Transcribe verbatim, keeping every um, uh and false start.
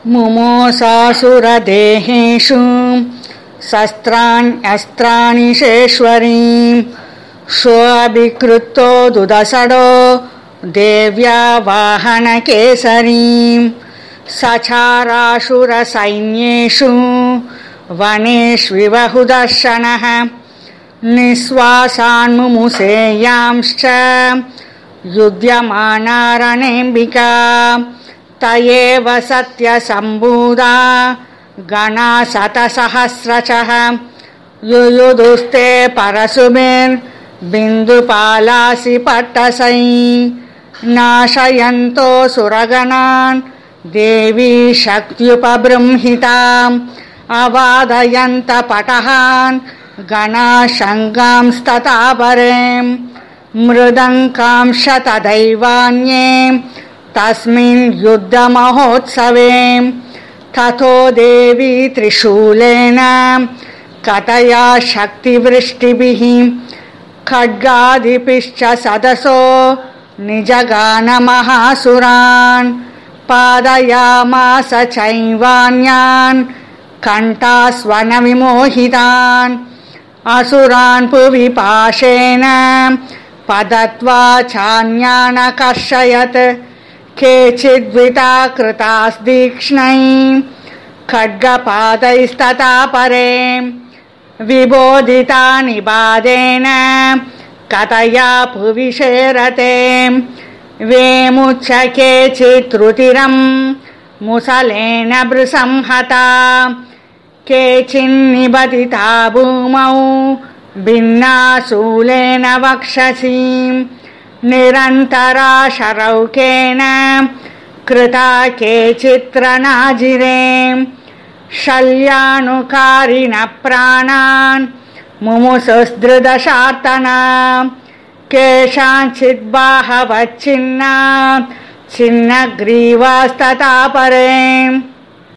मुमोसासुरदेहेषु शस्त्राण्यस्त्राणि शेश्वरीं श्वाभिकृतो दुदसडो देव्या वाहनकेसरीं सचाराशुरसैन्येषु वनेष्विवहुदर्शनः निःश्वासान्मुमुसेयांश्च युध्यमानारणेऽम्बिका तयेव सत्यसम्भूता गणा शतसहस्रशः युयुधुस्ते परशुभिर्बिन्दुपालासि पट्टसै नाशयन्तो सुरगणान् देवी शक्त्युपबृंहिताम् अवादयन्त पटहान् गणाशङ्गांस्तथा परें मृदङ्कांश तदैवान्ये तस्मिन् युद्धमहोत्सवे ततो देवी त्रिशूलेन कतया शक्तिवृष्टिभिः खड्गादिभिश्च सदसो निजगानमहासुरान् पादयामास चैवान्यान् कण्ठास्वनविमोहितान् असुरान् पुवि पाशेन पदत्वा चान्यानकर्षयत् केचिद्विता कृतास्तीक्ष्णै खड्गपादैस्तथा परे विबोधिता निबादेन कतया पुविशेरते वेमुच्च केचित् मुसलेन भृसंहता केचिन्निबदिता भूमौ भिन्नाशूलेन वक्षसीं निरन्तरा शरौकेन कृता केचित्रनाजिरे शल्यानुकारिण प्राणान् मुमुसुस्दृदशार्तना केषाञ्चिद्बाहवच्छिन्ना छिन्नग्रीवास्तथा परे